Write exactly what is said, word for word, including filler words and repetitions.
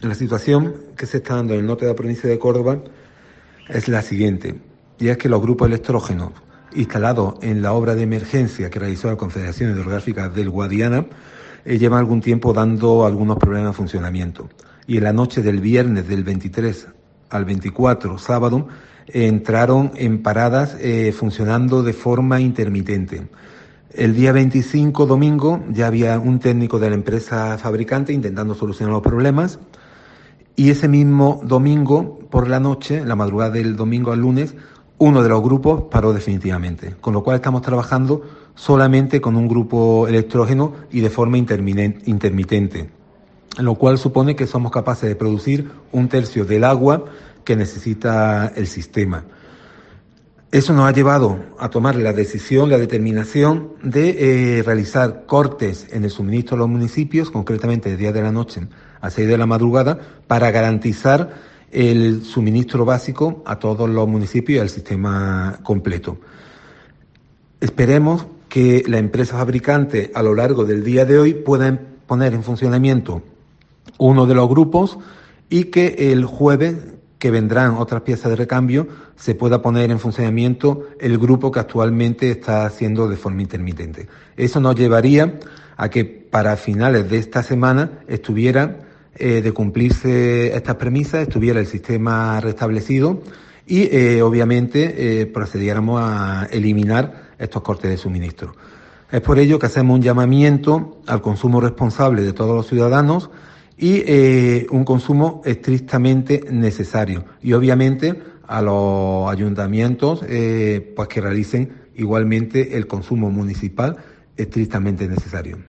La situación que se está dando en el norte de la provincia de Córdoba es la siguiente, y es que los grupos electrógenos instalados en la obra de emergencia que realizó la Confederación Hidrográfica del Guadiana eh, llevan algún tiempo dando algunos problemas de funcionamiento. Y en la noche del viernes del veintitrés al veinticuatro, sábado, eh, entraron en paradas eh, funcionando de forma intermitente. El día veinticinco, domingo, ya había un técnico de la empresa fabricante intentando solucionar los problemas. Y ese mismo domingo, por la noche, la madrugada del domingo al lunes, uno de los grupos paró definitivamente. Con lo cual estamos trabajando solamente con un grupo electrógeno y de forma intermitente. Lo cual supone que somos capaces de producir un tercio del agua que necesita el sistema. Eso nos ha llevado a tomar la decisión, la determinación de eh, realizar cortes en el suministro a los municipios, concretamente de diez de la noche a seis de la madrugada, para garantizar el suministro básico a todos los municipios y al sistema completo. Esperemos que la empresa fabricante a lo largo del día de hoy pueda poner en funcionamiento uno de los grupos y que el jueves, que vendrán otras piezas de recambio, se pueda poner en funcionamiento el grupo que actualmente está haciendo de forma intermitente. Eso nos llevaría a que para finales de esta semana estuviera, eh, de cumplirse estas premisas, estuviera el sistema restablecido y eh, obviamente eh, procediéramos a eliminar estos cortes de suministro. Es por ello que hacemos un llamamiento al consumo responsable de todos los ciudadanos y eh, un consumo estrictamente necesario. Y obviamente a los ayuntamientos eh, pues que realicen igualmente el consumo municipal estrictamente necesario.